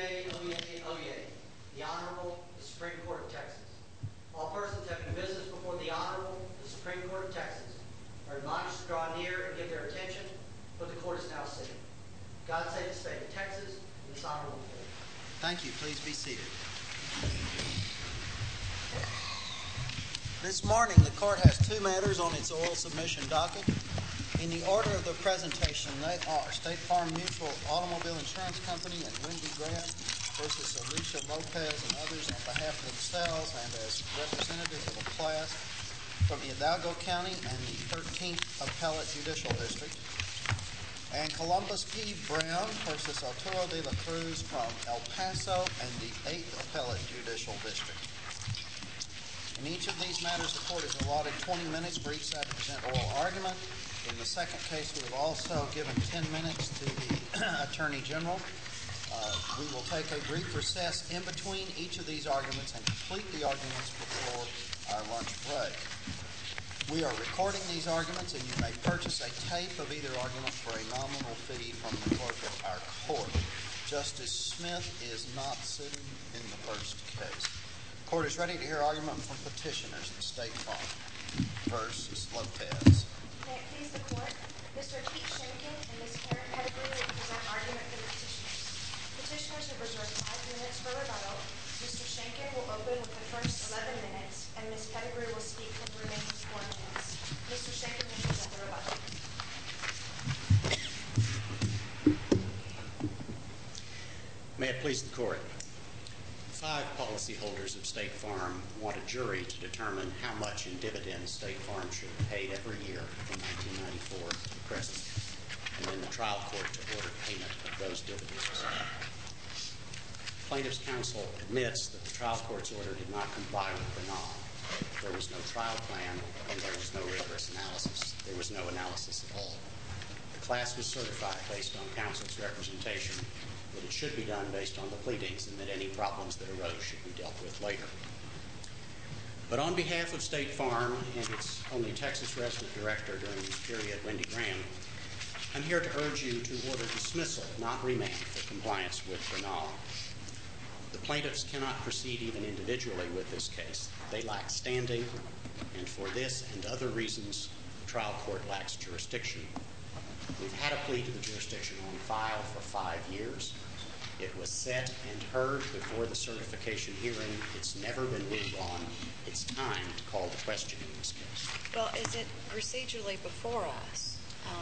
Oyez, oyez, oyez. The Honorable, the Supreme Court of Texas. All persons having business before the Honorable, the Supreme Court of Texas, are admonished to draw near and give their attention, for the court is now sitting. God save the state of Texas and this honorable court. Thank you. Please be seated. This morning, the court has two matters on its oral submission docket. In the order of the presentation, they are State Farm Mutual Automobile Insurance Company and Wendy Graham versus Alicia Lopez and others on behalf of themselves and as representatives of a class from Hidalgo County and the 13th Appellate Judicial District, and Columbus P. Brown versus Arturo de la Cruz from El Paso and the 8th Appellate Judicial District. In each of these matters, the court has allotted 20 minutes for each side to present oral argument. In the second case, we have also given 10 minutes to the Attorney General. We will take a brief recess in between each of these arguments and complete the arguments before our lunch break. We are recording these arguments, and you may purchase a tape of either argument for a nominal fee from the clerk of our court. Justice Smith is not sitting in the first case. The court is ready to hear argument from petitioners in State Farm versus Lopez. May it please the court, Mr. Keith Shankin and Ms. Karen Pettigrew will present argument for the petitioners. Petitioners have reserved 5 minutes for rebuttal. Mr. Shankin will open with the first 11 minutes, and Ms. Pettigrew will speak for the remaining 4 minutes. Mr. Shankin will present the rebuttal. May it please the court. 5 policyholders of State Farm want a jury to determine how much in dividends State Farm should have paid every year from 1994 to the present, and then the trial court to order payment of those dividends. Plaintiff's counsel admits that the trial court's order did not comply with Bernal. There was no trial plan, and there was no rigorous analysis. There was no analysis at all. The class was certified based on counsel's representation that it should be done based on the pleadings and that any problems that arose should be dealt with later. But on behalf of State Farm and its only Texas resident director during this period, Wendy Graham, I'm here to urge you to order dismissal, not remand, for compliance with Bernal. The plaintiffs cannot proceed even individually with this case. They lack standing, and for this and other reasons, the trial court lacks jurisdiction. We've had a plea to the jurisdiction on file for 5 years. It was set and heard before the certification hearing. It's never been ruled on. It's time to call the question in this case. Well, is it procedurally before us?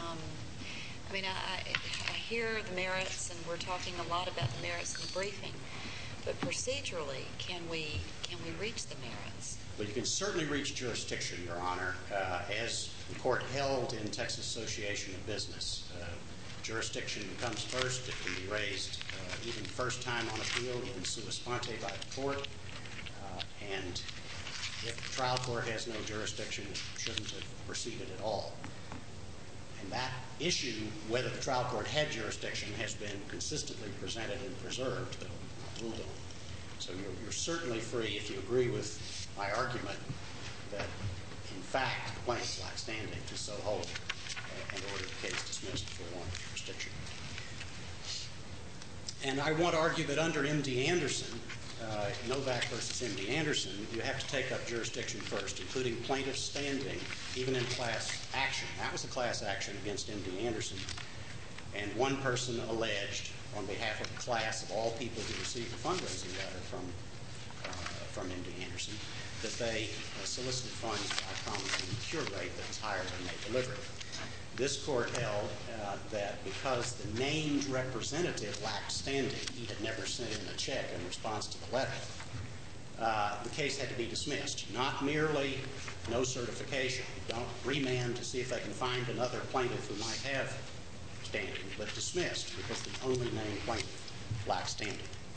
I hear the merits, and we're talking a lot about the merits in the briefing, but procedurally, can we reach the merits? Well, you can certainly reach jurisdiction, Your Honor. As the court held in Texas Association of Business, jurisdiction comes first. It can be raised even first time on appeal, even sua sponte by the court. And if the trial court has no jurisdiction, it shouldn't have proceeded at all. And that issue, whether the trial court had jurisdiction, has been consistently presented and preserved, though not ruled on. So you're certainly free, if you agree with my argument, that in fact the plaintiffs lack standing to so hold and order the case dismissed for want of jurisdiction. And I want to argue that under M.D. Anderson, Novak versus M.D. Anderson, you have to take up jurisdiction first, including plaintiff's standing, even in class action. That was a class action against M.D. Anderson, and one person alleged on behalf of the class of all people who received a fundraising letter from M.D. Anderson that they solicited funds by promising a cure rate that was higher than they delivered. This court held that because the named representative lacked standing, he had never sent in a check in response to the letter, the case had to be dismissed. Not merely no certification. Don't remand to see if they can find another plaintiff who might have standing, but dismissed because the only named plaintiff lacked standing.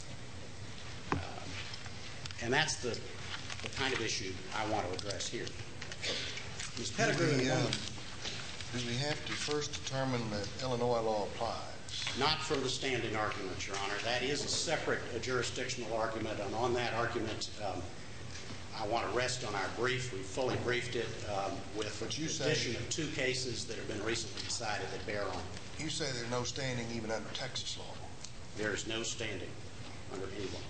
And that's the kind of issue I want to address here. Ms. Pettigrew, do we have to first determine that Illinois law applies? Not for the standing argument, Your Honor. That is a separate jurisdictional argument, and on that argument, I want to rest on our brief. We fully briefed it with the addition of 2 cases that have been recently decided that bear on it. You say there's no standing even under Texas law? There is no standing. under any law.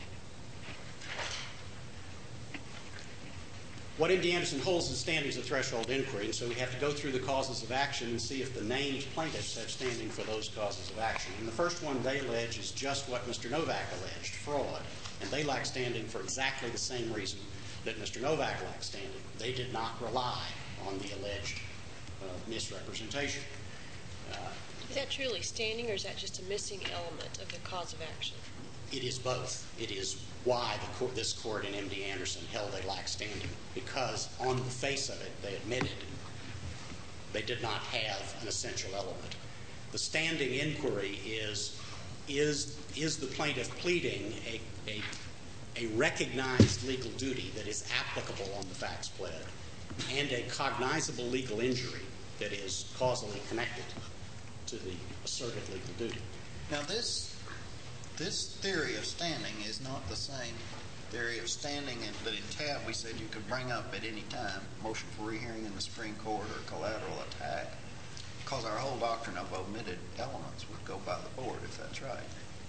What MD Anderson holds in standing is a threshold inquiry, and so we have to go through the causes of action and see if the named plaintiffs have standing for those causes of action. And the first one they allege is just what Mr. Novak alleged, fraud. And they lack standing for exactly the same reason that Mr. Novak lacked standing. They did not rely on the alleged misrepresentation. Is that truly standing, or is that just a missing element of the cause of action? It is both. It is why this court in MD Anderson held they lacked standing, because on the face of it, they admitted they did not have an essential element. The standing inquiry is the plaintiff pleading a recognized legal duty that is applicable on the facts pled, and a cognizable legal injury that is causally connected to the asserted legal duty. Now, this theory of standing is not the same theory of standing that in TAB we said you could bring up at any time, motion for rehearing in the Supreme Court or collateral attack, because our whole doctrine of omitted elements would go by the board, if that's right.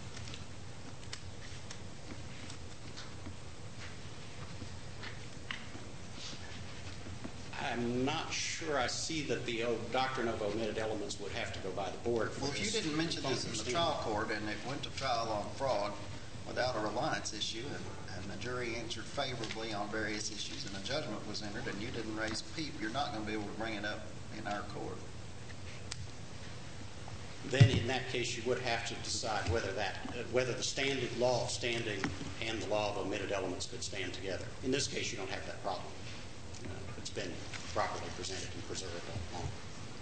I'm not sure I see that the doctrine of omitted elements would have to go by the board. Well, if you didn't mention this in the trial court and it went to trial on fraud without a reliance issue and the jury answered favorably on various issues and a judgment was entered and you didn't raise a peep, you're not going to be able to bring it up in our court. Then in that case you would have to decide whether the standard law of standing and the law of omitted elements could stand together. In this case you don't have that problem. It's been properly presented and preserved all along.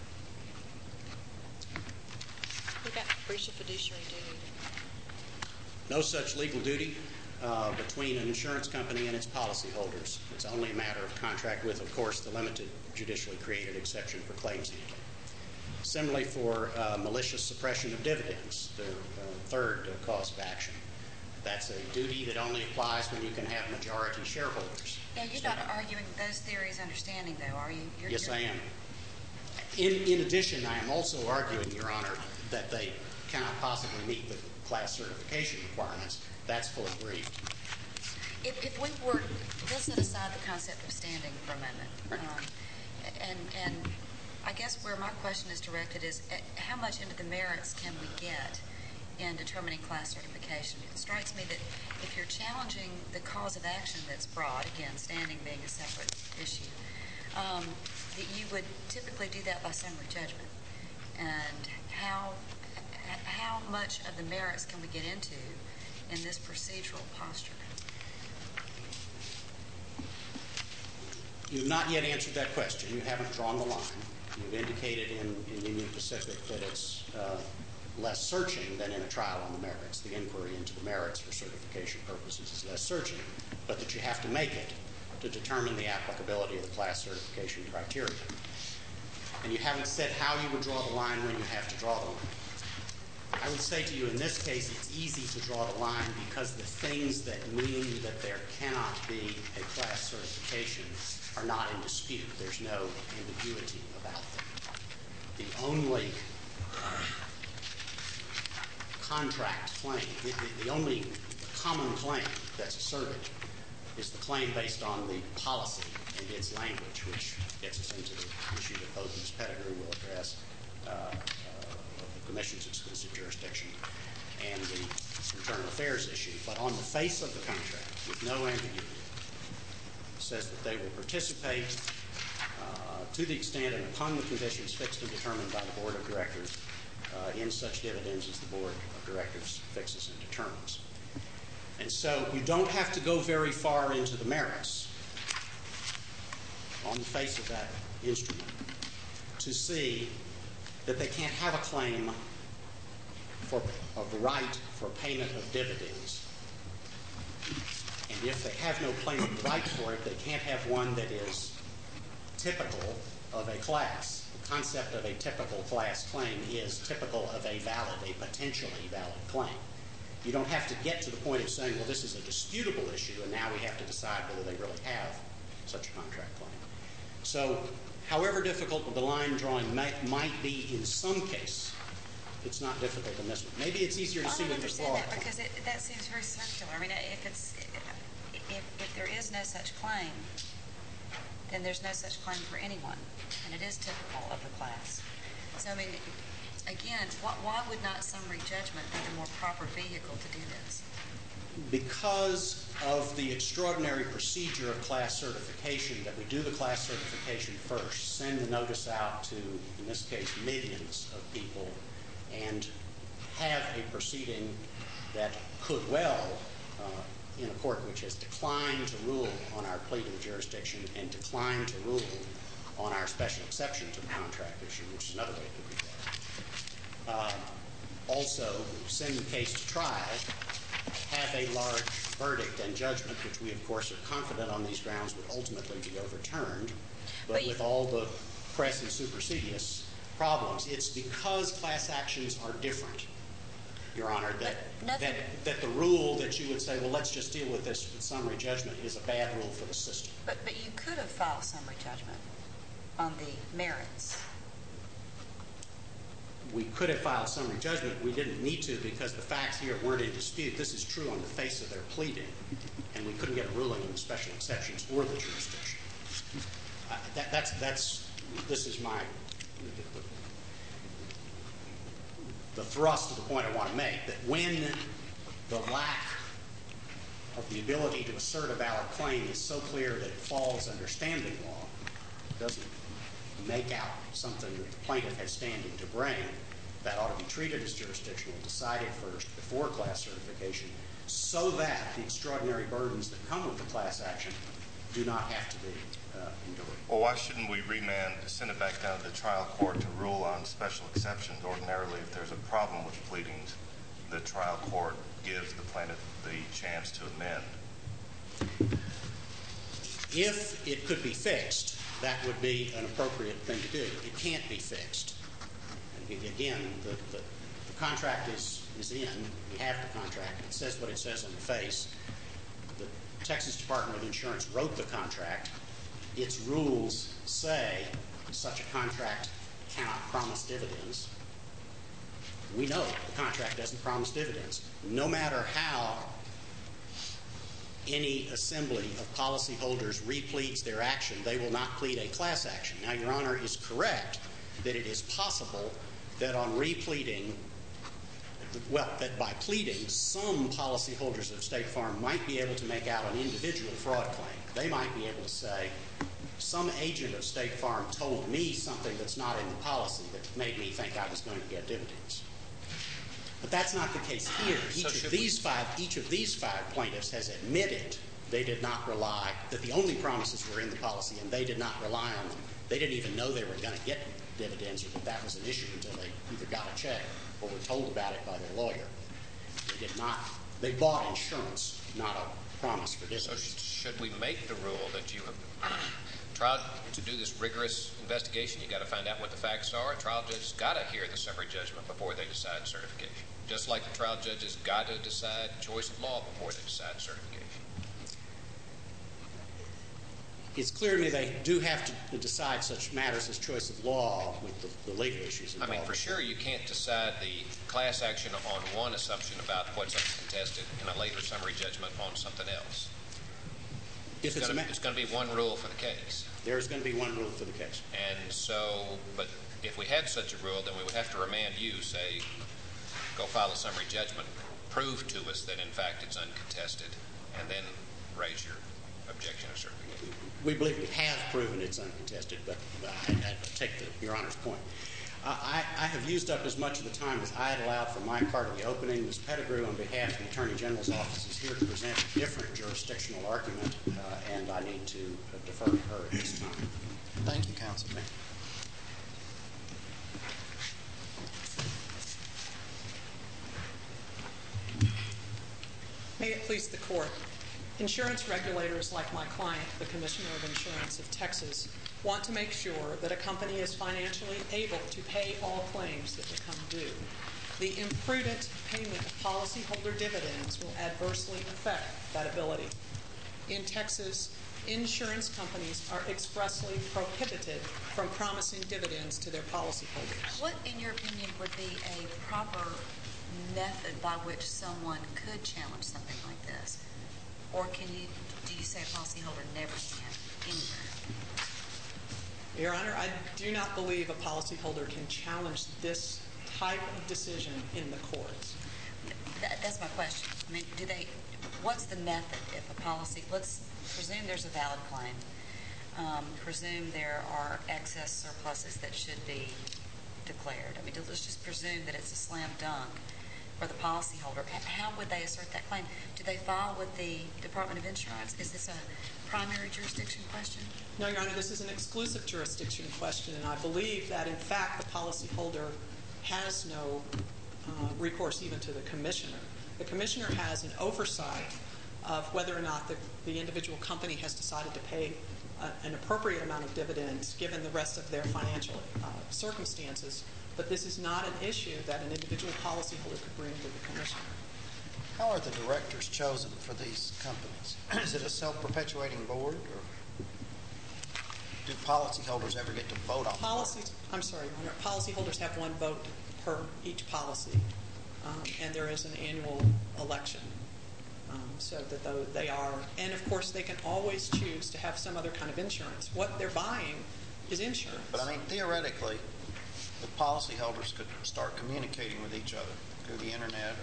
What about breach of fiduciary duty? No such legal duty between an insurance company and its policyholders. It's only a matter of contract with, of course, the limited judicially created exception for claims handling. Similarly for malicious suppression of dividends, the third cause of action. That's a duty that only applies when you can have majority shareholders. Now, you're not arguing those theories understanding, though, are you? Yes, I am. In addition, I am also arguing, Your Honor, that they cannot possibly meet the class certification requirements. That's fully briefed. If we were, let's set aside the concept of standing for a moment. Right. And I guess where my question is directed is how much into the merits can we get in determining class certification? It strikes me that if you're challenging the cause of action that's brought, again, standing being a separate issue, that you would typically do that by summary judgment. And how much of the merits can we get into in this procedural posture? You've not yet answered that question. You haven't drawn the line. You've indicated in Union Pacific that it's less searching than in a trial on the merits. The inquiry into the merits for certification purposes is less searching, but that you have to make it to determine the applicability of the class certification criteria. And you haven't said how you would draw the line when you have to draw the line. I would say to you in this case it's easy to draw the line because the things that mean that there cannot be a class certification are not in dispute. There's no ambiguity about them. The only contract claim, the only common claim that's asserted is the claim based on the policy and its language, which gets us into the issue that both Ms. Pettigrew will address, the Commission's exclusive jurisdiction and the internal affairs issue. But on the face of the contract, with no ambiguity, says that they will participate to the extent and upon the conditions fixed and determined by the Board of Directors in such dividends as the Board of Directors fixes and determines. And so you don't have to go very far into the merits on the face of that instrument to see that they can't have a claim of the right for payment of dividends. And if they have no claim of the right for it, they can't have one that is typical of a class. The concept of a typical class claim is typical of a potentially valid claim. You don't have to get to the point of saying, well, this is a disputable issue, and now we have to decide whether they really have such a contract claim. So however difficult the line drawing might be in some case, It's not difficult in this one. Maybe it's easier to see with the fraud. I don't understand that because that seems very circular. I mean, if there is no such claim, then there's no such claim for anyone, and it is typical of the class. So, I mean, again, why would not summary judgment be the more proper vehicle to do this? Because of the extraordinary procedure of class certification, that we do the class certification first, send the notice out to, in this case, millions of people, and have a proceeding that could well, in a court which has declined to rule on our pleading jurisdiction and declined to rule on our special exception to the contract issue, which is another way it could be done. Also, send the case to trial, have a large verdict and judgment, which we, of course, are confident on these grounds would ultimately be overturned, but with all the press and supersedious problems. It's because class actions are different, Your Honor, that the rule that you would say, well, let's just deal with this with summary judgment is a bad rule for the system. But you could have filed summary judgment on the merits. We could have filed summary judgment. We didn't need to because the facts here weren't in dispute. This is true on the face of their pleading, and we couldn't get a ruling on the special exceptions or the jurisdiction. This is the thrust of the point I want to make, that when the lack of the ability to assert a valid claim is so clear that it falls under standing law, doesn't make out something that the plaintiff has standing to bring, that ought to be treated as jurisdictional, decided first before class certification, so that the extraordinary burdens that come with the class action do not have to be endured. Well, why shouldn't we remand, send it back down to the trial court to rule on special exceptions? Ordinarily, if there's a problem with pleadings, the trial court gives the plaintiff the chance to amend. If it could be fixed, that would be an appropriate thing to do. It can't be fixed. Again, the contract is in. We have the contract. It says what it says on the face. The Texas Department of Insurance wrote the contract. Its rules say such a contract cannot promise dividends. We know the contract doesn't promise dividends. No matter how any assembly of policyholders repleads their action, they will not plead a class action. Now, Your Honor is correct that it is possible that on repleading, well, that by pleading, some policyholders of State Farm might be able to make out an individual fraud claim. They might be able to say, some agent of State Farm told me something that's not in the policy that made me think I was going to get dividends. But that's not the case here. Each of these five plaintiffs has admitted they did not rely, that the only promises were in the policy, and they did not rely on them. They didn't even know they were going to get dividends or that was an issue until they either got a check or were told about it by their lawyer. They did not. They bought insurance, not a promise for dividends. So should we make the rule that you have tried to do this rigorous investigation? You got to find out what the facts are. A trial judge has got to hear the summary judgment before they decide certification. Just like the trial judges got to decide choice of law before they decide certification. It's clear to me they do have to decide such matters as choice of law with the legal issues involved. I mean, for sure you can't decide the class action on one assumption about what's uncontested and a later summary judgment on something else. It's going to be one rule for the case. There's going to be one rule for the case. And so, but if we had such a rule, then we would have to remand you, say, go file a summary judgment, prove to us that, in fact, it's uncontested, and then raise your objection or certification. We believe we have proven it's uncontested, but I take Your Honor's point. I have used up as much of the time as I had allowed for my part of the opening. Ms. Pettigrew, on behalf of the Attorney General's office, is here to present a different jurisdictional argument, and I need to defer to her at this time. Thank you, Counsel. May it please the Court. Insurance regulators like my client, the Commissioner of Insurance of Texas, want to make sure that a company is financially able to pay all claims that become due. The imprudent payment of policyholder dividends will adversely affect that ability. In Texas, insurance companies are expressly prohibited from promising dividends to their policyholders. What, in your opinion, would be a proper method by which someone could challenge something like this? Or do you say a policyholder never can anywhere? Your Honor, I do not believe a policyholder can challenge this type of decision in the courts. That's my question. I mean, what's the method if a policy, let's presume there's a valid claim, presume there are excess surpluses that should be declared. I mean, let's just presume that it's a slam dunk for the policyholder. How would they assert that claim? Do they file with the Department of Insurance? Is this a primary jurisdiction question? No, Your Honor, this is an exclusive jurisdiction question, and I believe that, in fact, the policyholder has no recourse even to the commissioner. The commissioner has an oversight of whether or not the individual company has decided to pay an appropriate amount of dividends given the rest of their financial circumstances, but this is not an issue that an individual policyholder could bring to the commissioner. How are the directors chosen for these companies? Is it a self-perpetuating board, or do policyholders ever get to vote on policies? I'm sorry, Your Honor. Policyholders have one vote per each policy, and there is an annual election. So that they are, and of course they can always choose to have some other kind of insurance. What they're buying is insurance. But I mean, theoretically, the policyholders could start communicating with each other through the internet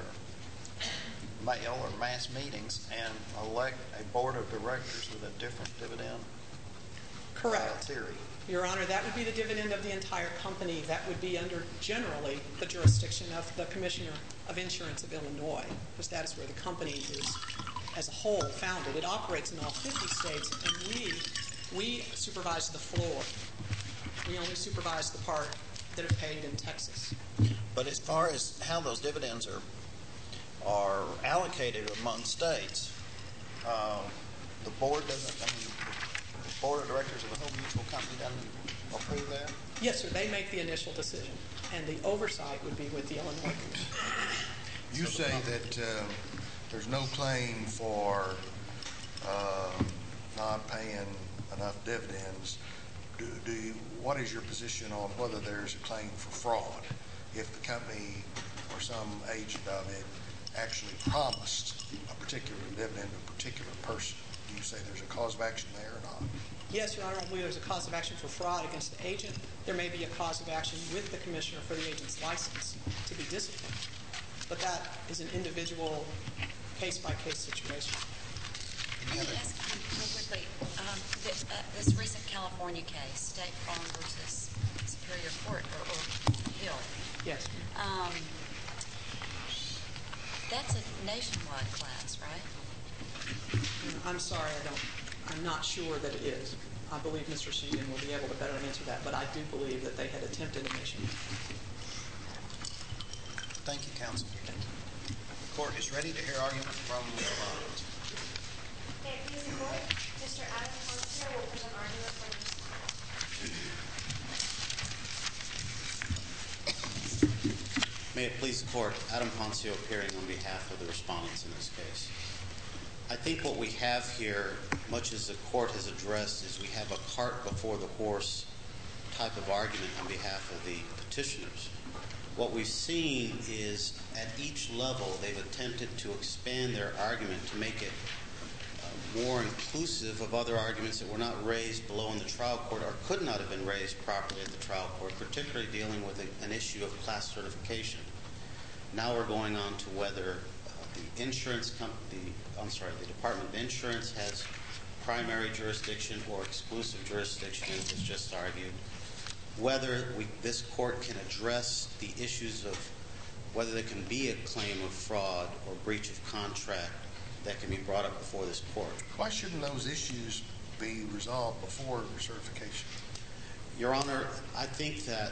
or mail or mass meetings and elect a board of directors with a different dividend. Correct. Theory. Your Honor, that would be the dividend of the entire company. That would be under generally the jurisdiction of the Commissioner of Insurance of Illinois, because that is where the company is as a whole founded. It operates in all 50 states, and we supervise the floor. We only supervise the part that are paid in Texas. But as far as how those dividends are allocated among states, the board doesn't, the board of directors of the whole mutual company doesn't approve that? Yes, sir. They make the initial decision, and the oversight would be with the Illinois Commission. You say that there's no claim for not paying enough dividends. What is your position on whether there's a claim for fraud if the company or some agent of it actually promised a particular dividend to a particular person? Do you say there's a cause of action there or not? Yes, Your Honor, I believe there's a cause of action for fraud against the agent. There may be a cause of action with the commissioner for the agent's license to be disciplined. But that is an individual case-by-case situation. Let me ask you real quickly, this recent California case, State Farm versus Superior Court or Hill. Yes. That's a nationwide class, right? I'm sorry, I'm not sure that it is. I believe Mr. Sheehan will be able to better answer that, but I do believe that they had attempted a mission. Thank you, counsel. The court is ready to hear argument from the respondents. May it please the court, Mr. Adam Pontier will present argument for the May it please the court, Adam Poncio appearing on behalf of the respondents in this case. I think what we have here, much as the court has addressed, is we have a cart before the horse type of argument on behalf of the petitioners. What we've seen is at each level they've attempted to expand their argument to make it more inclusive of other arguments that were not raised below in the trial court or could not have been raised properly at the trial court, particularly dealing with an issue of class certification. Now we're going on to whether the insurance company, the Department of Insurance has primary jurisdiction or exclusive jurisdiction, as was just argued. Whether this court can address the issues of whether there can be a claim of fraud or breach of contract that can be brought up before this court. Why shouldn't those issues be resolved before certification? Your Honor, I think that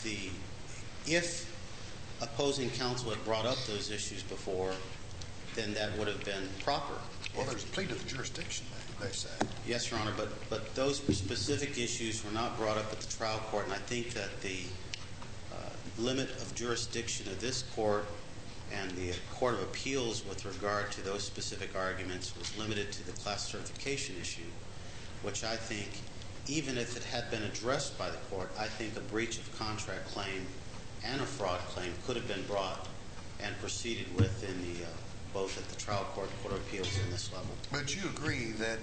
if opposing counsel had brought up those issues before, then that would have been proper. Well, there's a plea to the jurisdiction, they say. Yes, Your Honor, but those specific issues were not brought up at the trial court, and I think that the limit of jurisdiction of this court and the Court of Appeals with regard to those specific arguments was limited to the class certification issue. which I think, even if it had been addressed by the court, I think a breach of contract claim and a fraud claim could have been brought and proceeded with in the both at the trial court, Court of Appeals, and this level. But you agree that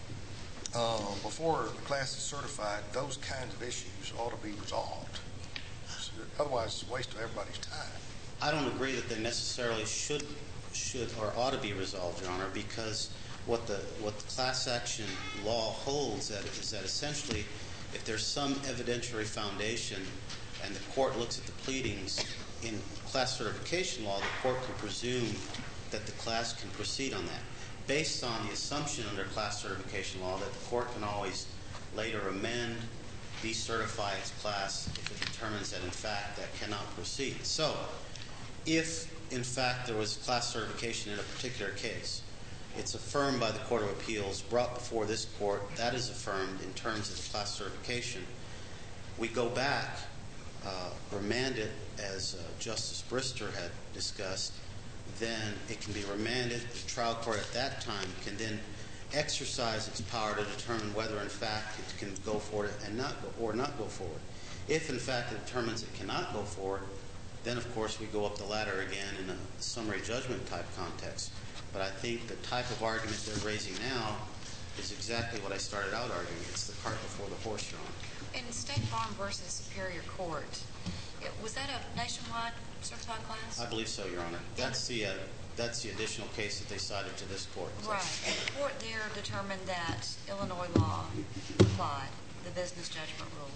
before the class is certified, those kinds of issues ought to be resolved. Otherwise, it's a waste of everybody's time. I don't agree that they necessarily should or ought to be resolved, Your Honor, because what the class action law holds is that essentially, if there's some evidentiary foundation and the court looks at the pleadings in class certification law, the court can presume that the class can proceed on that, based on the assumption under class certification law that the court can always later amend, decertify its class if it determines that in fact that cannot proceed. So, if in fact there was class certification in a particular case, it's affirmed by the Court of Appeals, brought before this court, that is affirmed in terms of the class certification. We go back, remand it as Justice Brister had discussed, then it can be remanded. The trial court at that time can then exercise its power to determine whether in fact it can go forward and not go forward. If in fact it determines it cannot go forward, then of course we go up the ladder again in a summary judgment type context. But I think the type of argument they're raising now is exactly what I started out arguing. It's the cart before the horse, Your Honor. In State Farm versus Superior Court, was that a nationwide certified class? I believe so, Your Honor. That's the additional case that they cited to this court. Right. And the court there determined that Illinois law applied, the business judgment rule.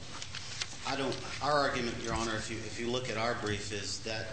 Our argument, Your Honor, if you look at our brief, is that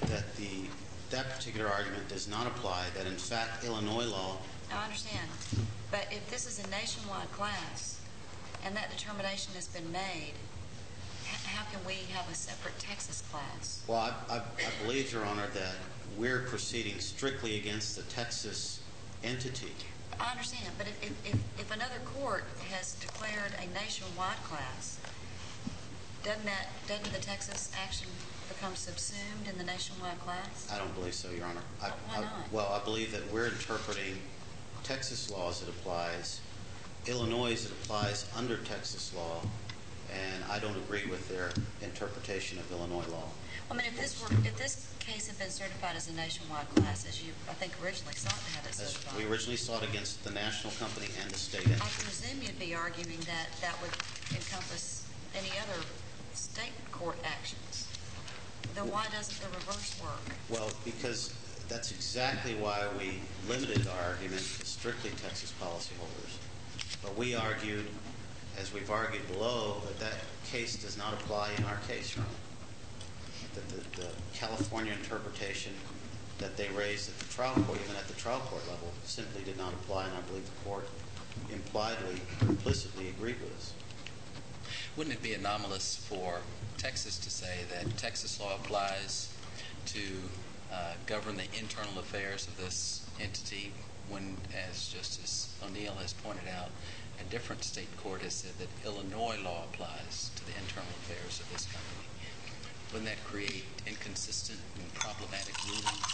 particular argument does not apply, that in fact Illinois law. Now, I understand. But if this is a nationwide class and that determination has been made, how can we have a separate Texas class? Well, I believe, Your Honor, that we're proceeding strictly against the Texas entity. I understand. But if another court has declared a nationwide class, doesn't the Texas action become subsumed in the nationwide class? I don't believe so, Your Honor. Why not? Well, I believe that we're interpreting Texas law as it applies, Illinois as it applies under Texas law, and I don't agree with their interpretation of Illinois law. I mean, if this case had been certified as a nationwide class, as you, I think, originally sought to have it certified. We originally sought against the national company and the state entity. I presume you'd be arguing that that would encompass any other state court actions. Then why doesn't the reverse work? Well, because that's exactly why we limited our argument to strictly Texas policyholders. But we argued, as we've argued below, that case does not apply in our case, Your Honor. That the California interpretation that they raised at the trial court, even at the trial court level, simply did not apply, and I believe the court impliedly or implicitly agreed with us. Wouldn't it be anomalous for Texas to say that Texas law applies to govern the internal affairs of this entity when, as Justice O'Neill has pointed out, a different state court has said that Illinois law applies to the internal affairs of this company? Wouldn't that create inconsistent and problematic rulings?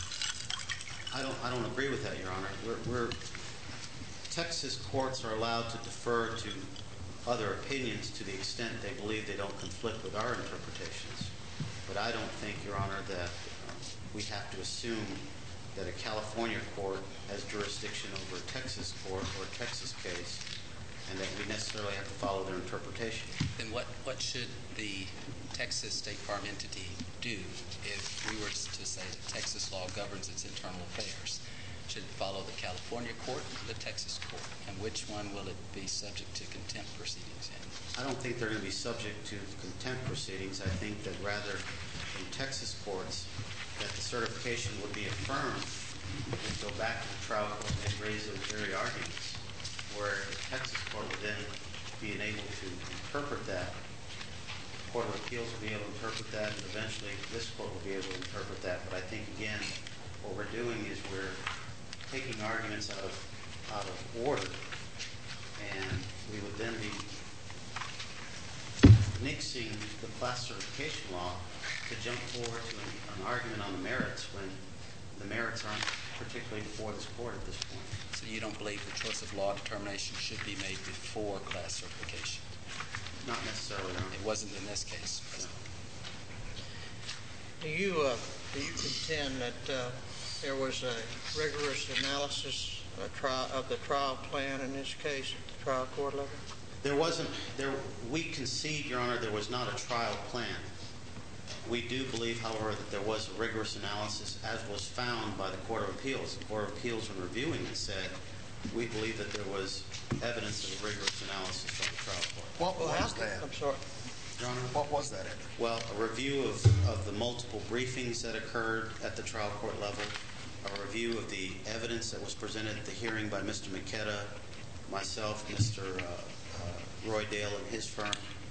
I don't agree with that, Your Honor. Texas courts are allowed to defer to other opinions to the extent they believe they don't conflict with our interpretations. But I don't think, Your Honor, that we have to assume that a California court has jurisdiction over a Texas court or a Texas case, and that we necessarily have to follow their interpretation. Then what should the Texas State Farm entity do if we were to say that Texas law governs its internal affairs? Should it follow the California court or the Texas court? And which one will it be subject to contempt proceedings in? I don't think they're going to be subject to contempt proceedings. I think that rather in Texas courts that the certification would be affirmed and go back to the trial court and raise those very arguments, where the Texas court would then be able to interpret that. The Court of Appeals will be able to interpret that, and eventually this court will be able to interpret that. But I think, again, what we're doing is we're taking arguments out of order, and we would then be nixing the class certification law to jump forward to an argument on the merits when the merits aren't particularly before this court at this point. So you don't believe the choice of law determination should be made before class certification? Not necessarily, Your Honor. It wasn't in this case. Do you contend that there was a rigorous analysis of the trial plan in this case at the trial court level? We concede, Your Honor, there was not a trial plan. We do believe, however, that there was a rigorous analysis as was found by the Court of Appeals. The Court of Appeals, when reviewing it, said, we believe that there was evidence of a rigorous analysis by the trial court. What was that? I'm sorry. Your Honor? What was that? Well, a review of the multiple briefings that occurred at the trial court level, a review of the evidence that was presented at the hearing by Mr. McKetta, myself, Mr. Roy Dale and his firm.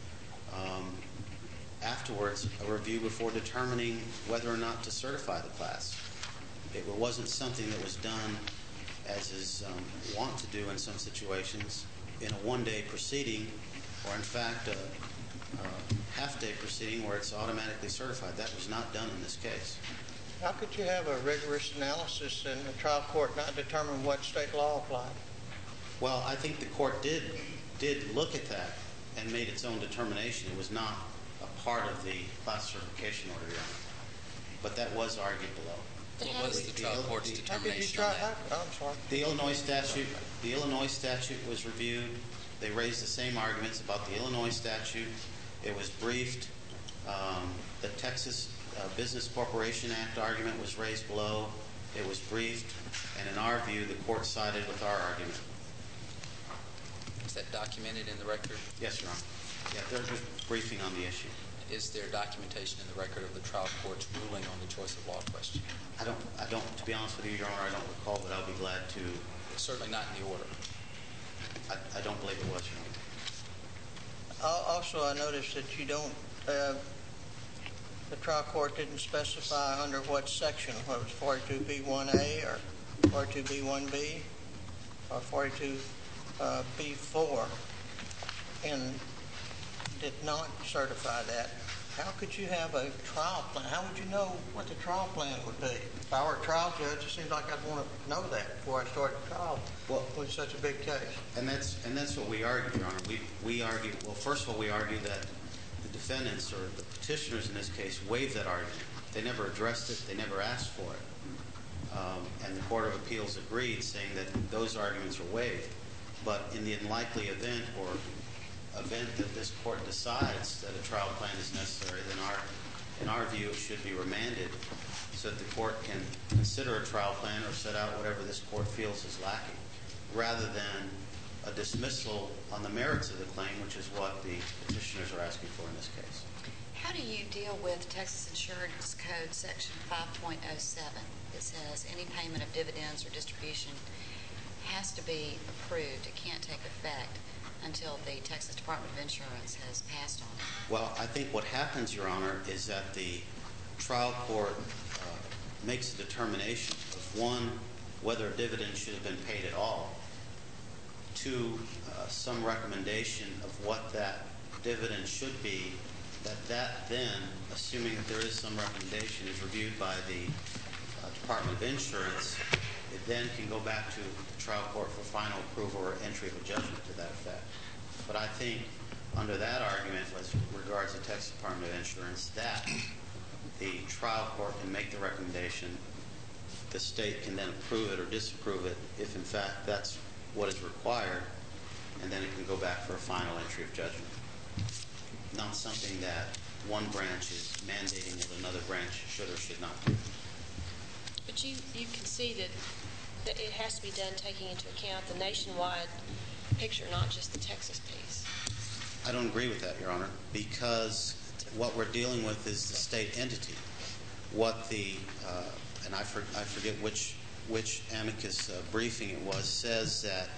Afterwards, a review before determining whether or not to certify the class. It wasn't something that was done, as is wont to do in some situations, in a one-day proceeding, or in fact a half-day proceeding where it's automatically certified. That was not done in this case. How could you have a rigorous analysis and the trial court not determine what state law applied? Well, I think the court did look at that and made its own determination. It was not a part of the class certification order, Your Honor. But that was argued below. What was the trial court's determination on that? I'm sorry. The Illinois statute was reviewed. They raised the same arguments about the Illinois statute. It was briefed. The Texas Business Corporation Act argument was raised below. It was briefed. And in our view, the court sided with our argument. Is that documented in the record? Yes, Your Honor. Yeah, there's a briefing on the issue. Is there documentation in the record of the trial court's ruling on the choice of law question? I don't, to be honest with you, Your Honor, I don't recall, but I'll be glad to. It's certainly not in the order. I don't believe it was, Your Honor. Also, I noticed that you don't, the trial court didn't specify under what section, whether it was 42B1A or 42B1B or 42B4, and did not certify that. How could you have a trial plan? How would you know what the trial plan would be? If I were a trial judge, it seems like I'd want to know that before I start the trial with such a big case. And that's what we argued, Your Honor. We argued, well, first of all, we argued that the defendants or the petitioners in this case waived that argument. They never addressed it. They never asked for it. And the Court of Appeals agreed, saying that those arguments are waived. But in the unlikely event or event that this court decides that a trial plan is necessary, then in our view, it should be remanded so that the court can consider a trial plan or set out whatever this court feels is lacking, rather than a dismissal on the merits of the claim, which is what the petitioners are asking for in this case. How do you deal with Texas Insurance Code Section 5.07 that says any payment of dividends or distribution has to be approved? It can't take effect until the Texas Department of Insurance has passed on it. Well, I think what happens, Your Honor, is that the trial court makes a determination of, one, whether a dividend should have been paid at all, two, some recommendation of what that dividend should be, that then, assuming that there is some recommendation, is reviewed by the Department of Insurance. It then can go back to the trial court for final approval or entry of a judgment to that effect. But I think under that argument, as regards the Texas Department of Insurance, that the trial court can make the recommendation. The state can then approve it or disapprove it if, in fact, that's what is required, and then it can go back for a final entry of judgment. Not something that one branch is mandating that another branch should or should not do. But you conceded that it has to be done taking into account the nationwide picture, not just the Texas piece. I don't agree with that, Your Honor, because what we're dealing with is the state entity. What the, and I forget which amicus briefing it was, says that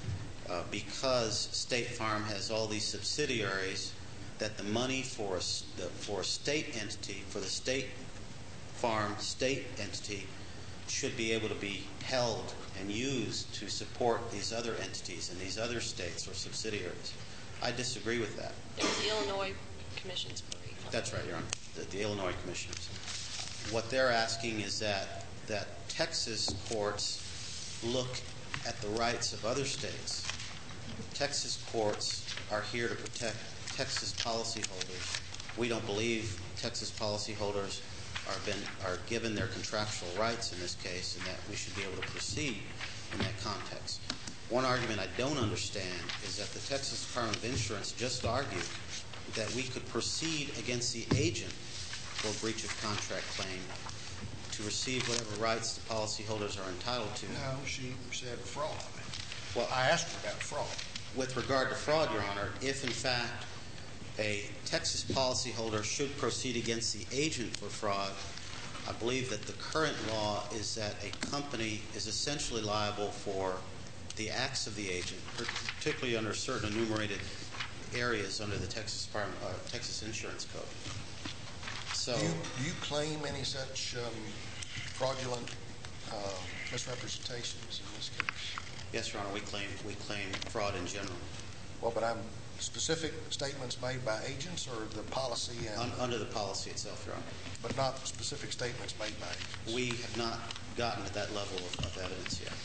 because State Farm has all these subsidiaries, that the money for a state entity, for the State Farm state entity, should be able to be held and used to support these other entities in these other states or subsidiaries. I disagree with that. It was the Illinois Commission's brief. That's right, Your Honor, the Illinois Commissioners. What they're asking is that that Texas courts look at the rights of other states. Texas courts are here to protect Texas policyholders. We don't believe Texas policyholders are given their contractual rights in this case, and that we should be able to proceed in that context. One argument I don't understand is that the Texas Department of Insurance just argued that we could proceed against the agent for a breach of contract claim to receive whatever rights the policyholders are entitled to. No, she said fraud. Well, I asked her about fraud. With regard to fraud, Your Honor, if in fact a Texas policyholder should proceed against the agent for fraud, I believe that the current law is that a company is essentially liable for the acts of the agent, particularly under certain enumerated areas under the Texas Insurance Code. So, do you claim any such fraudulent misrepresentations in this case? Yes, Your Honor, we claim fraud in general. Well, but I'm specific statements made by agents or the policy? Under the policy itself, Your Honor. But not specific statements made by agents? We have not gotten to that level of evidence yet.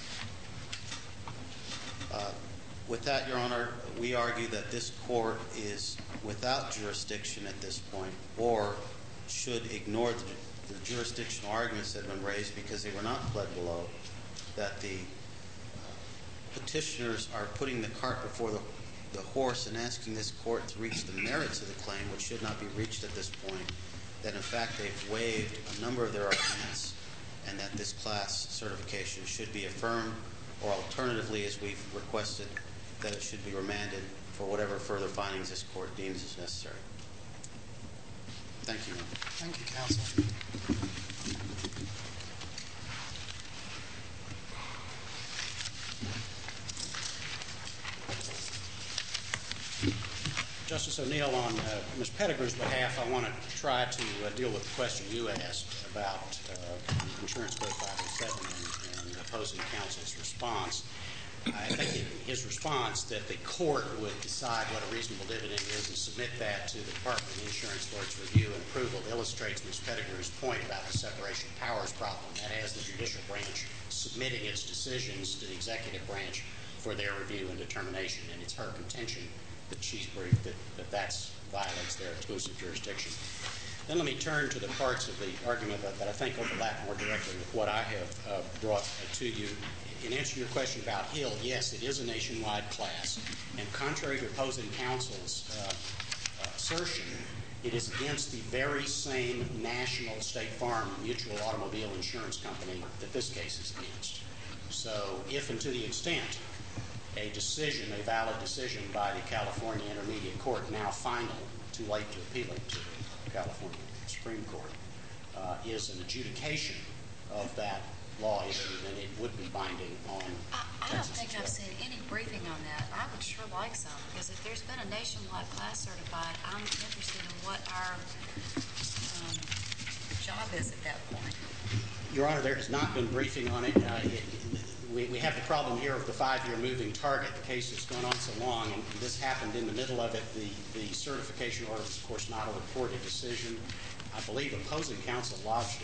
With that, Your Honor, we argue that this court is without jurisdiction at this point, or should ignore the jurisdictional arguments that have been raised because they were not pled below, that the petitioners are putting the cart before the horse and asking this court to reach the merits of the claim, which should not be reached at this point, that in fact they've waived a number of their arguments and that this class certification should be affirmed, or alternatively, as we've requested, that it should be remanded for whatever further findings this court deems is necessary. Thank you, Your Honor. Thank you, counsel. Justice O'Neill, on Ms. Pettigrew's behalf, I want to try to deal with the question you asked about Insurance Code 507 and opposing counsel's response. I think his response that the court would decide what a reasonable dividend is and submit that to the Department of Insurance for its review and approval illustrates Ms. Pettigrew's point about the separation of powers problem. That has the judicial branch submitting its decisions to the executive branch for their review and determination, and it's her contention that she's briefed that violates their exclusive jurisdiction. Then let me turn to the parts of the argument that I think overlap more directly with what I have brought to you. In answer to your question about Hill, yes, it is a nationwide class, and contrary to opposing counsel's assertion, it is against the very same national State Farm Mutual Automobile Insurance Company that this case is against. So if and to the extent a valid decision by the California Intermediate Court, now final, too late to appeal it to the California Supreme Court, is an adjudication of that law issue, then it would be binding on I don't think I've seen any briefing on that. I would sure like some, because if there's been a nationwide class certified, I'm interested in what our job is at that point. Your Honor, there has not been briefing on it. We have the problem here of the 5-year moving target. The case has gone on so long, and this happened in the middle of it. The certification order was, of course, not a reported decision. I believe opposing counsel lodged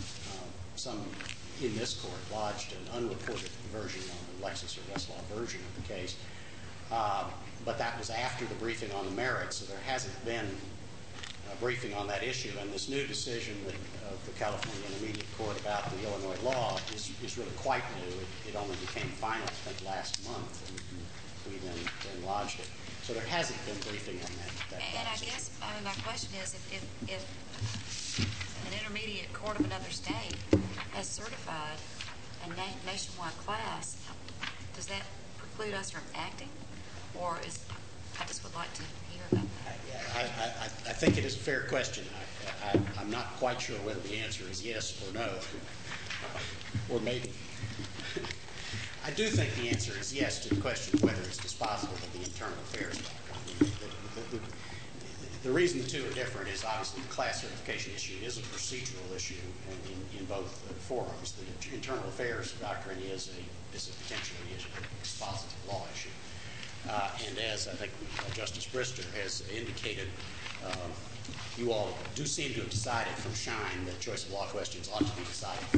in this court, lodged an unreported version on the Lexis or Westlaw version of the case. But that was after the briefing on the merits, so there hasn't been a briefing on that issue. And this new decision of the California Intermediate Court about the Illinois law is really quite new. It only became final, I think, last month, and we then lodged it. So there hasn't been briefing on that. And I guess my question is, if an intermediate court of another state has certified a nationwide class, does that preclude us from acting? Or I just would like to hear about that. I think it is a fair question. I'm not quite sure whether the answer is yes or no, or maybe. I do think the answer is yes to the question of whether it's dispositive of the internal affairs doctrine. The reason the two are different is obviously the class certification issue is a procedural issue in both forums. The internal affairs doctrine is a potentially dispositive law issue. And as I think Justice Brister has indicated, you all do seem to have decided from Schein that choice of law questions ought to be decided first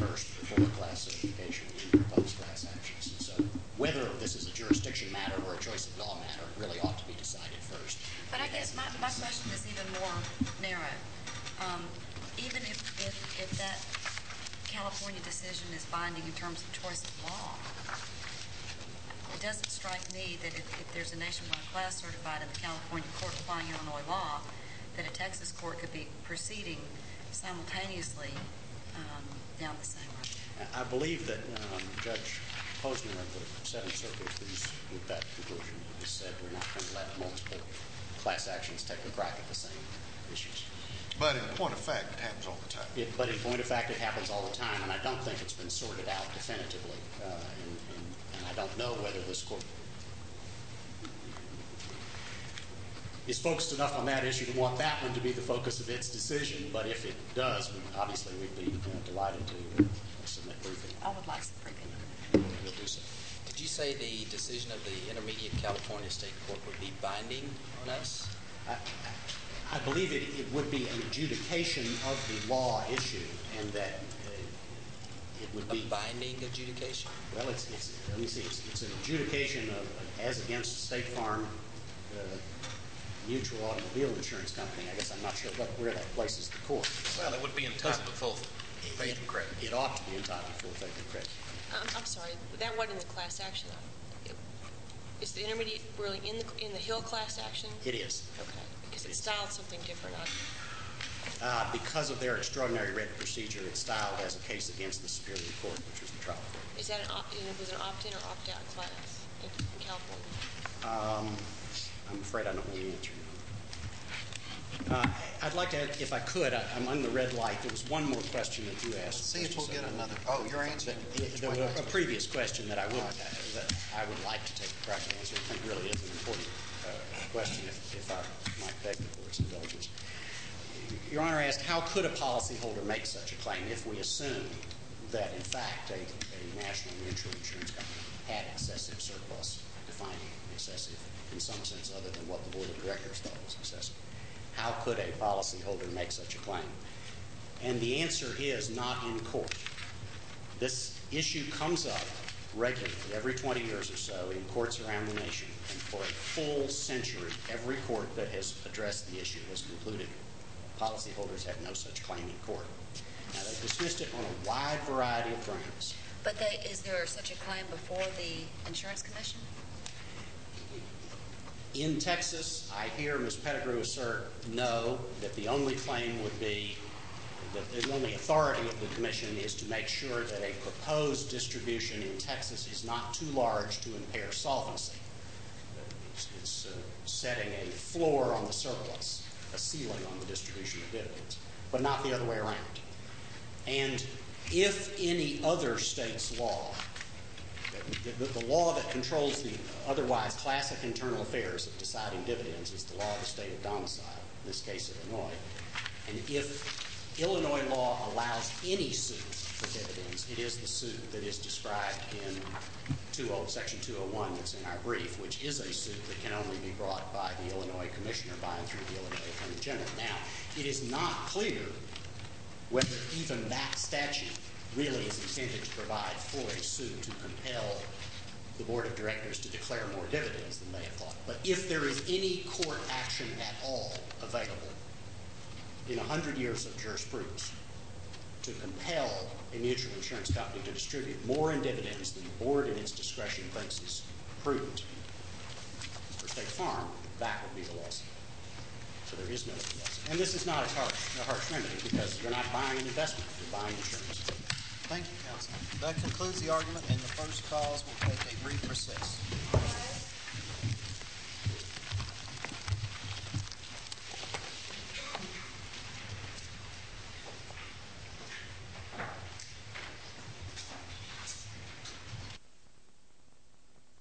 for class certification in proposed class actions. And so whether this is a jurisdiction matter or a choice of law matter really ought to be decided first. But I guess my question is even more narrow. Even if that California decision is binding in terms of choice of law, it doesn't strike me that if there's a nationwide class certified in the California court applying Illinois law, that a Texas court could be proceeding simultaneously down the same road. I believe that Judge Posner of the Seventh Circuit agrees with that conclusion. He said we're not going to let multiple class actions take a crack at the same issues. But in point of fact, it happens all the time. But in point of fact, it happens all the time, and I don't think it's been sorted out definitively. And I don't know whether this court is focused enough on that issue to want that one to be the focus of its decision. But if it does, obviously we'd be delighted to submit briefing. I would like some briefing. We'll do so. Did you say the decision of the Intermediate California State Court would be binding on us? I believe it would be an adjudication of the law issue, and that it would be a binding adjudication. Well, let me see. It's an adjudication of as against State Farm Mutual Automobile Insurance Company. I guess I'm not sure where that places the court. Well, it would be entitled to full faith and credit. It ought to be entitled to full faith and credit. I'm sorry, that wasn't in the class action. Is the intermediate really in the Hill class action? It is. Okay, because it's styled something different. Because of their extraordinary written procedure, it's styled as a case against the Superior Court, which was the trial court. Is that was it an opt-in or opt-out class in California? I'm afraid I don't know the answer. I'd like to, if I could, I'm on the red light. There was one more question that you asked. See if we'll get another. Oh, you're answering. A previous question that I would like to take a crack at answering. I think really is an important question, if I might beg the court's indulgence. Your Honor asked, how could a policyholder make such a claim if we assume that, in fact, a national mutual insurance company had excessive surplus, defining excessive in some sense other than what the Board of Directors thought was excessive? How could a policyholder make such a claim? And the answer is not in court. This issue comes up regularly, every 20 years or so, in courts around the nation. And for a full century, every court that has addressed the issue has concluded policyholders have no such claim in court. Now, they've dismissed it on a wide variety of grounds. But is there such a claim before the Insurance Commission? In Texas, I hear Ms. Pettigrew assert no, that the only claim would be that the only authority of the commission is to make sure that a proposed distribution in Texas is not too large to impair solvency. It's setting a floor on the surplus, a ceiling on the distribution of dividends, but not the other way around. And if any other state's law, the law that controls the otherwise classic internal affairs of deciding dividends is the law of the state of domicile, in this case Illinois. And if Illinois law allows any suit for dividends, it is the suit that is described in Section 201 that's in our brief, which is a suit that can only be brought by the Illinois Commissioner by and through the Illinois Attorney General. Now, it is not clear whether even that statute really is intended to provide for a suit to compel the Board of Directors to declare more dividends than they have thought. But if there is any court action at all available in 100 years of jurisprudence to compel a mutual insurance company to distribute more in dividends than the Board in its discretion thinks is prudent for State Farm, that would be the lawsuit. So there is no lawsuit. And this is not a harsh remedy because you're not buying an investment, you're buying insurance. Thank you, Counsel. That concludes the argument in the first cause. We'll take a brief recess.